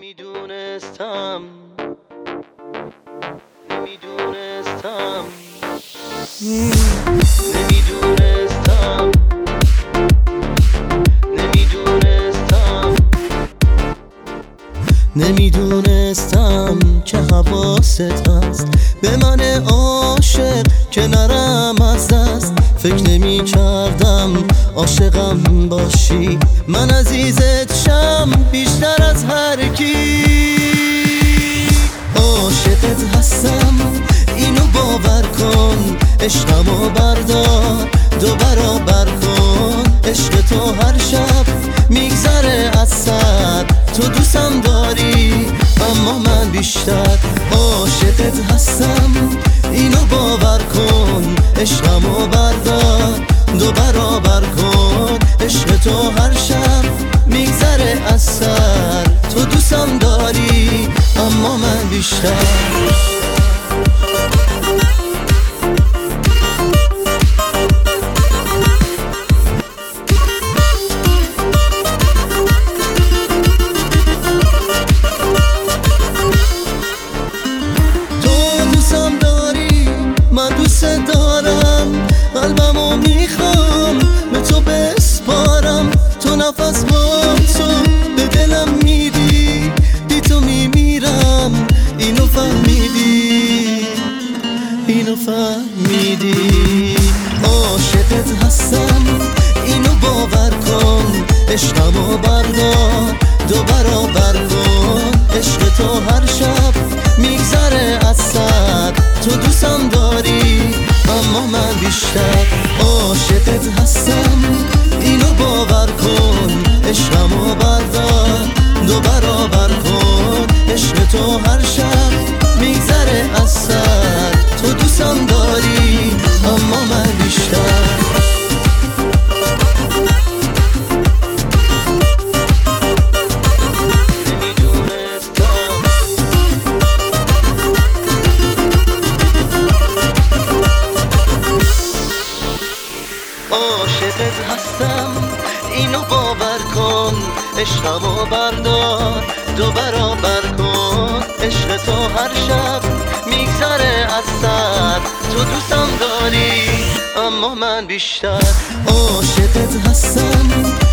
نمیدونستم نمیدونستم که حواست هست به من عاشق که نرم از دست. فکر نمی کردم عاشقم باشی، من عزیزت شم بیشتر از هر کی. عاشقت هستم اینو باور کن، عشقمو بردار دو برابر کن. عشق تو هر شب میگذره از سر، تو دوستم داری اما من بیشتر. عاشقت هستم اینو باور کن، عشقمو بردار دو برابر کن. عشق تو هر شب میگذره از سر، تو دوستم داری اما من بیشتر. من دوست دارم، قلبمو میخوام به تو بسپارم. تو نفس با تو به دلم میدی، بی تو میمیرم. اینو فهمیدی، اینو فهمیدی. عاشقت هستم اینو باور کن، عشقمو بردار دو برابر کن. عشق تو هر شب میگذره از سر، تو دوستم داری اما من بیشتر. عاشقت هستم اینو باور کن، عشقمو بردار دو برابر کن. عشق تو هر شب میگذره از سر، تو دوستم داری اما من بیشتر. عاشقت هستم اینو باور کن، عشقمو بردار دو برابر کن. عشق تو هر شب میگذره از سر، تو دوستم داری اما من بیشتر. عاشقت هستم